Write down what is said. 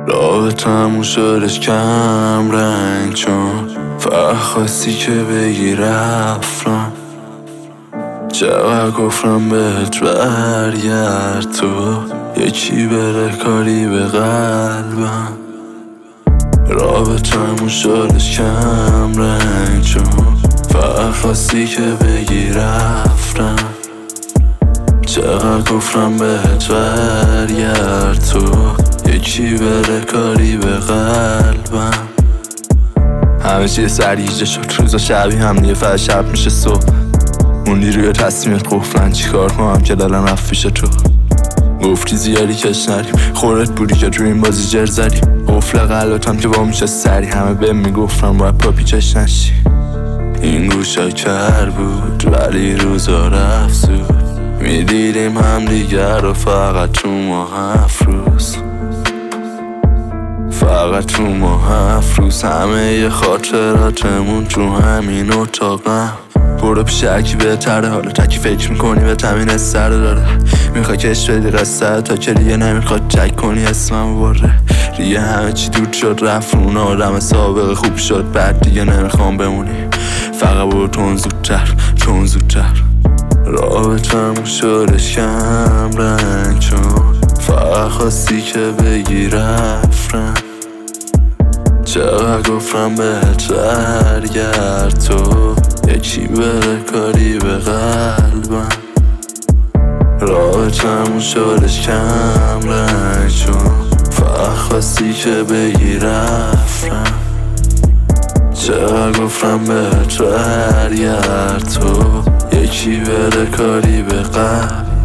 راه تموم شدش کم رنگ، چون فقط خواستی که بگی رفتم. چقدر گفتم بهت برگرد، تو یکی بره کاری به قلبم. راه تموم شدش کم رنگ، چون فقط خواستی که بگی رفتم. چقدر گفتم بهت برگرد، تو یکی بره کاری به قلبم. همه چیز سریجه شد، روزا شبیه هم دیگه، فقط شب میشه صبح. موندی روی تصمیمت قفلن، چی کار کنم که دلم رفت پیش تو. گفتی زیادی کش نریم، خودت بودی که تو این بازی جر زدی. قفل قلبتم که با میشه سری، همه بهم میگفتن باید پا پیچش نشی. این گوشا کر بود ولی روزا رفت زود، میدیدیم هم دیگر رو فقط تو ما 7 روز. فقط تو ما 7 روز، همه خاطراتمون تو همین اتاقم. برو پیش هرکی بهتره، حالا تکی فکر میکنی به تمین سر داره. میخوای کش بدی قصه تا که دیگه نمیخواد چک کنی اسمم بره. دیگه همه چی دود شد رفت، اون آدم سابقه خوب شد، بعد دیگه نمیخوام بمونی. فقط برو تون زودتر، تون زودتر. رابطمون شدش کم رنگ، چون فقط خواستی که بگی رفتم. چقدر گفتم بهت برگرد، تو یکی بره کاری به قلبم. رابطمون شدش کم رنگ، چون فقط خواستی که بگی رفتم. چقدر گفتم بهت برگرد، تو یکی بره کاری به قلبم.